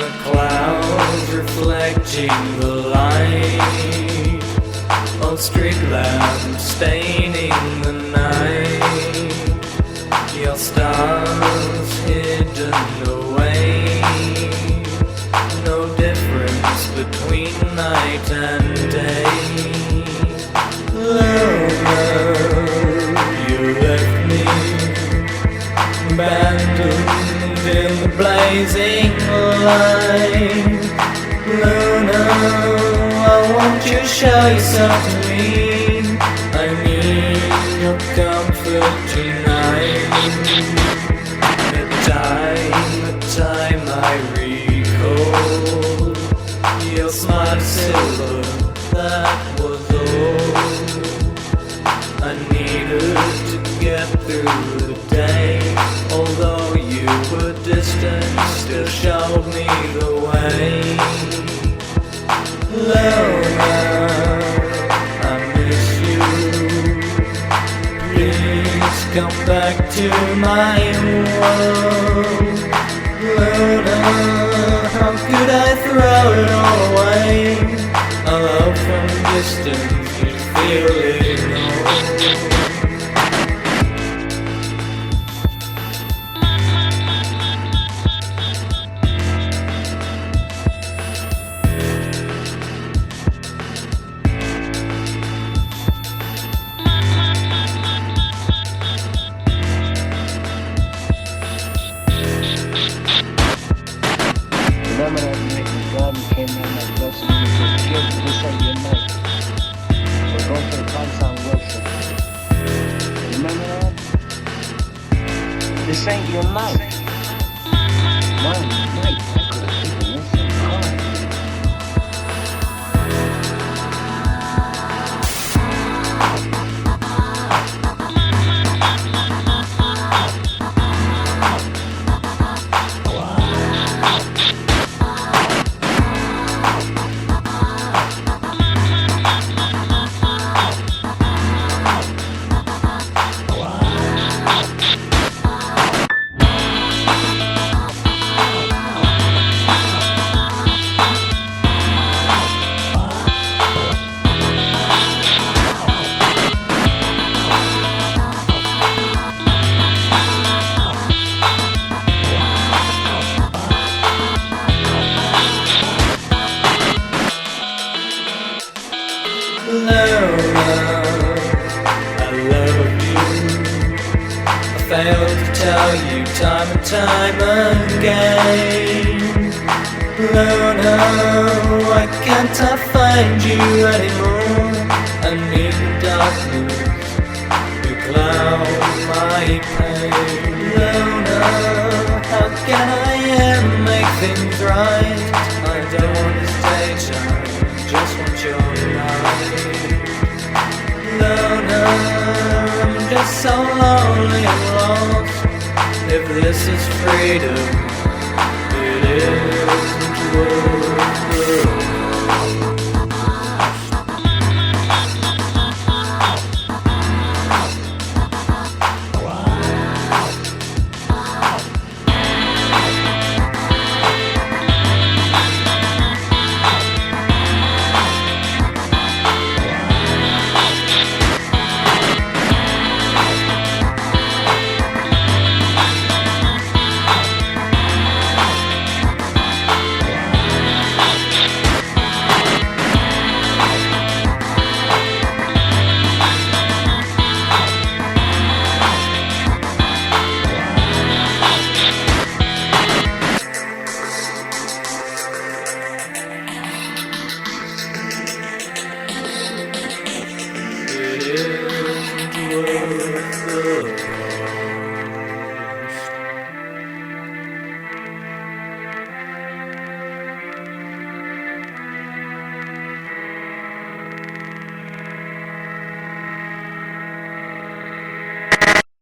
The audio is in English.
the clouds reflecting the light, of street lamps staining the night, your stars hidden away, no difference between night and day. Luna, you left me abandoned in the blazing light. Luna, I want you to show yourself to me. I need your comfort tonight. The time I recall your smile silver, that was all I needed to get through the day. Although you were distant, still showed me the way. Luna, I miss you. Please come back to my world. Luna, how could I throw it all away? A love from distance, you feel it all. Remember that night when God came down that blessing and said, "Kid, this ain't your night. We're going to the Consound worship." Remember that? This ain't your night. My night. I could have taken this and cried. Luna, I love you. I failed to tell you time and time again. Luna, why can't I find you anymore? I need the darkness to cloud my pain. Luna, how can I ever make things right? I don't want to stay shy, just want your light. Luna, I'm just so lonely and lost. If this is freedom,